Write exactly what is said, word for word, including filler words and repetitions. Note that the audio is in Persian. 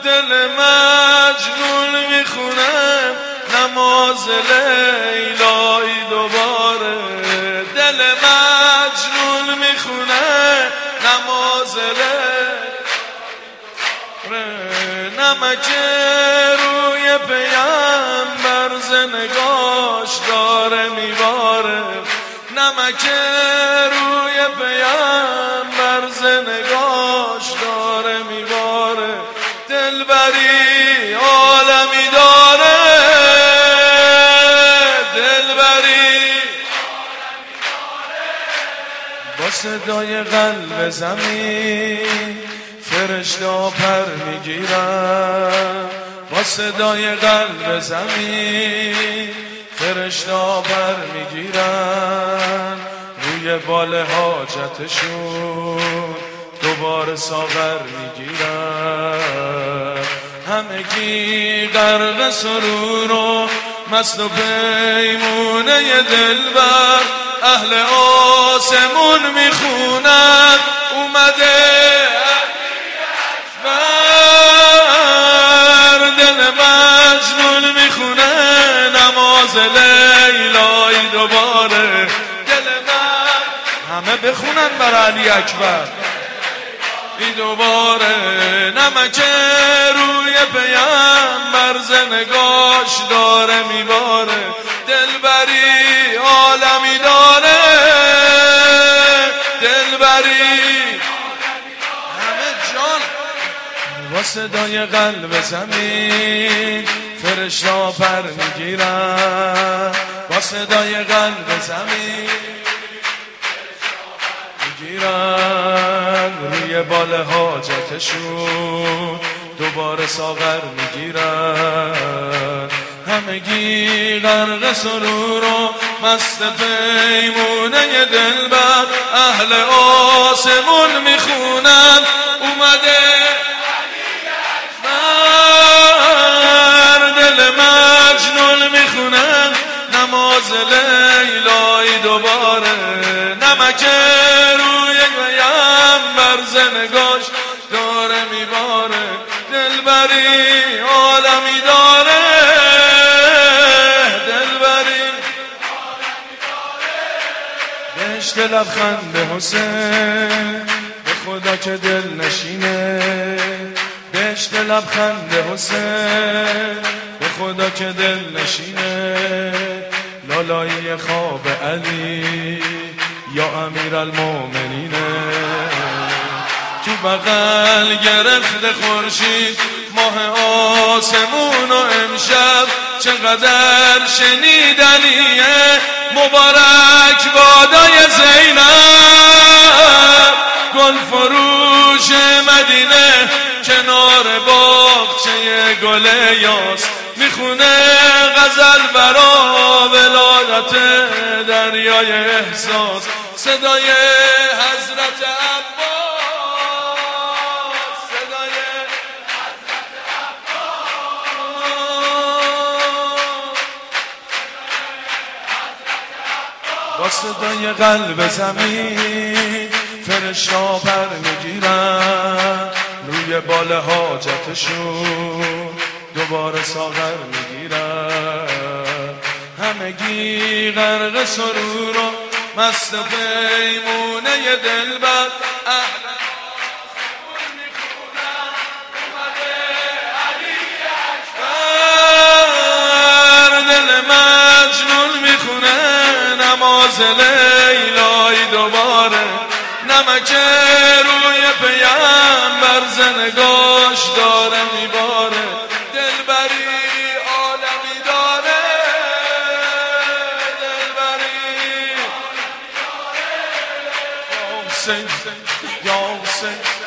دل مجنون میخونه نماز لیلایی دوباره، دل مجنون میخونه نماز لیلایی، نمک روی پیامبر ز نگاش داره میباره، نمک روی پیامبر ز نگاش داره میباره، دلبری عالمی داره، دلبری با صدای قلب زمین فرشته پر میگیرن، با صدای قلب زمین فرشته پر میگیرن، روی بال حاجتشون دوباره ساغر میگیرن، همگی غرق سرور و مست و پیمونه دلبر، اهل آسمون میخونن اومده دل مجنون میخونه نماز لیلایی دوباره، دل من همه بخونن بر علی اکبر ای دوباره، نمک روی پیامبر ز نگاش داره میباره، دلبری عالمی داره، دلبری همه جان با صدای قلب زمین فرشته پر میگیرن، با صدای قلب زمین میگیرن، روی بال حاجتشون دوباره ساغر میگیرن، همگی غرق سرور و مست پیمونه دلبر، اهل آسمون میخونن اومده دل مجنون میخونن نماز لیلایی دوباره، نمک روی پیامبر ز نگاش داره میباره، دلبری عالمی داره، دلبری بهشت لبخند حسین به خدا که دل نشینه، بهشت لبخند حسین به خدا که دل نشینه، لالایی خواب علی یا امیر المومنینه، تو بغل گرفته خورشید ماه آسمون و امشب چقدر شنیدنیه، مبارک بادای زینب گل فروش مدینه، کنار باغچه گل یاس میخونه غزل برا ولادت دریای احساس، صدای حضرت عباس، صدای حضرت عباس، با صدای قلب زمین فرشته پر میگیرن، روی بال حاجتشون دوباره ساغر میگیرن، همگی غرق سرور و مست پیمونه دلبر، اهل آسمون میخونن اومده علی اکبر، دل مجنون میخونه نماز لیلایی دوباره، نمک روی پیامبر ز نگاش داره میباره، دلبری عالمی داره، دلبری یا حسین یا حسین